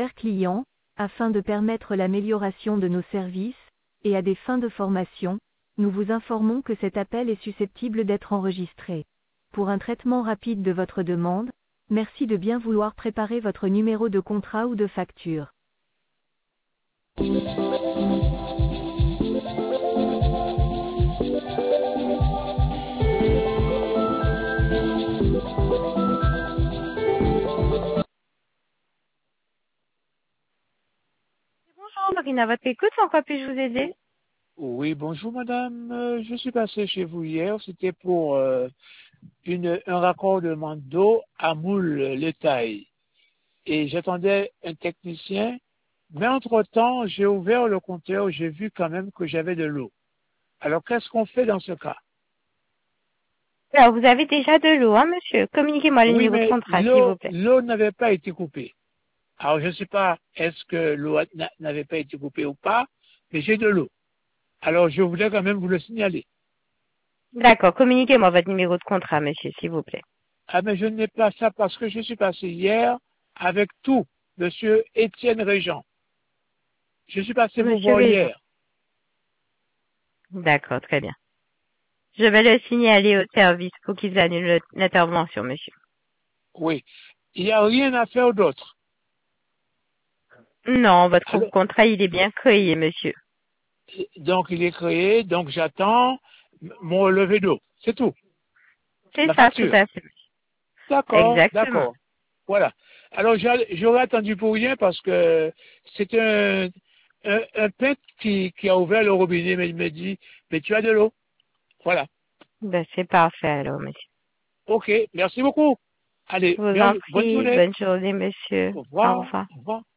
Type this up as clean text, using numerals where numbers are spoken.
chers clients, afin de permettre l'amélioration de nos services, et à des fins de formation, nous vous informons que cet appel est susceptible d'être enregistré. Pour un traitement rapide de votre demande, merci de bien vouloir préparer votre numéro de contrat ou de facture. Bonjour, Marina, votre écoute, en quoi puis-je vous aider? Oui, bonjour madame. Je suis passé chez vous hier. C'était pour un raccordement d'eau à Moule-les-Tailles. Et j'attendais un technicien. Mais entre-temps, j'ai ouvert le compteur. J'ai vu quand même que j'avais de l'eau. Alors, qu'est-ce qu'on fait dans ce cas? Alors, vous avez déjà de l'eau, hein, monsieur? Communiquez-moi le Oui, numéro de mais contrat, s'il vous plaît. l'eau n'avait pas été coupée. Alors, je ne sais pas est-ce que l'eau n'avait pas été coupée ou pas, mais j'ai de l'eau. Alors, je voulais quand même vous le signaler. D'accord, communiquez-moi votre numéro de contrat, monsieur, s'il vous plaît. Ah, mais je n'ai pas ça parce que je suis passé hier avec tout, monsieur Étienne Régent. Je suis passé vous Monsieur voir Régent. hier. D'accord, très bien. Je vais le signaler au service pour qu'ils annulent l'intervention, monsieur. Oui. Il n'y a rien à faire d'autre. Non, votre Alors, contrat, il est bien créé, monsieur. donc, il est créé, donc j'attends mon relevé d'eau. C'est tout. C'est La ça, tout facture. à fait. D'accord, Exactement. d'accord. Voilà. Alors, j'aurais attendu pour rien parce que c'est un peintre qui a ouvert le robinet, mais il me dit, mais tu as de l'eau. Voilà. Ben, c'est parfait, alors, monsieur. OK. Merci beaucoup. Allez, Je vous en bonne prie, journée. bonne journée, monsieur. Au Au revoir. revoir. Au revoir.